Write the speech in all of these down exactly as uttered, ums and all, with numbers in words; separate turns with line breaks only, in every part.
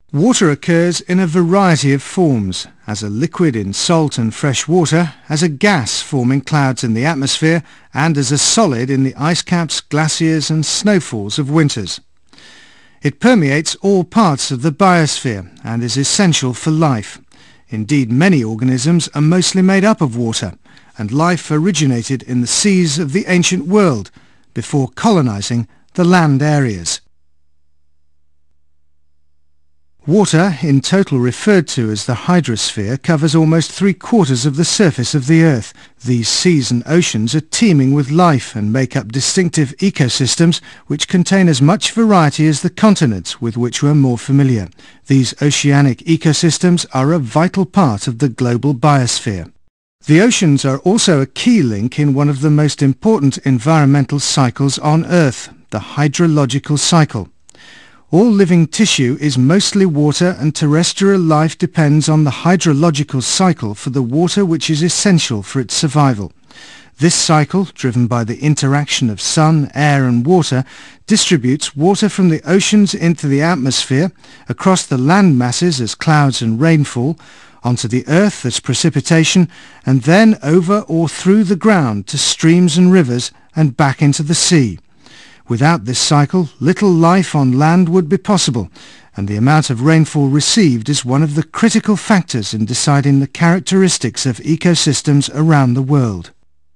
Water occurs in a variety of forms, as a liquid in salt and fresh water, as a gas forming clouds in the atmosphere, and as a solid in the ice caps, glaciers and snowfalls of winters. It permeates all parts of the biosphere and is essential for life. Indeed, many organisms are mostly made up of water, and life originated in the seas of the ancient world before colonizing the land areas. Water, in total referred to as the hydrosphere, covers almost three-quarters of the surface of the Earth. These seas and oceans are teeming with life and make up distinctive ecosystems which contain as much variety as the continents with which we're more familiar. These oceanic ecosystems are a vital part of the global biosphere. The oceans are also a key link in one of the most important environmental cycles on Earth, the hydrological cycle. All living tissue is mostly water, and terrestrial life depends on the hydrological cycle for the water which is essential for its survival. This cycle, driven by the interaction of sun, air and water, distributes water from the oceans into the atmosphere, across the land masses as clouds and rainfall, onto the earth as precipitation, and then over or through the ground to streams and rivers and back into the sea. Without this cycle, little life on land would be possible, and the amount of rainfall received is one of the critical factors in deciding the characteristics of ecosystems around the world.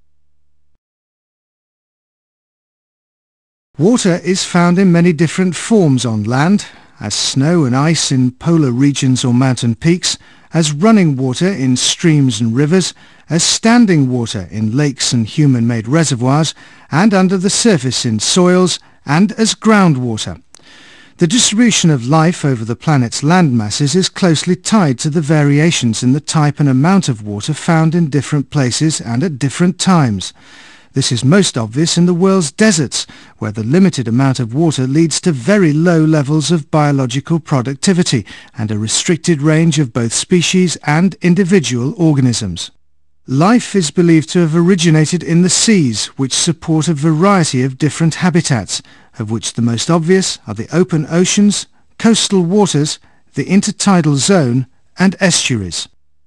Water is found in many different forms on land, as snow and ice in polar regions or mountain peaks, as running water in streams and rivers, as standing water in lakes and human-made reservoirs, and under the surface in soils, and as groundwater. The distribution of life over the planet's land masses is closely tied to the variations in the type and amount of water found in different places and at different times. This is most obvious in the world's deserts, where the limited amount of water leads to very low levels of biological productivity and a restricted range of both species and individual organisms. Life is believed to have originated in the seas, which support a variety of different habitats, of which the most obvious are the open oceans, coastal waters, the intertidal zone, and estuaries.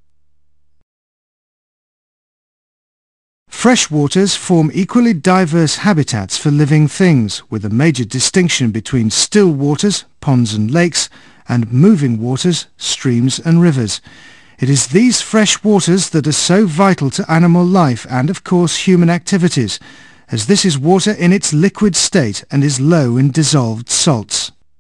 Fresh waters form equally diverse habitats for living things, with a major distinction between still waters, ponds and lakes, and moving waters, streams and rivers. It is these fresh waters that are so vital to animal life and, of course, human activities, as this is water in its liquid state and is low in dissolved salts.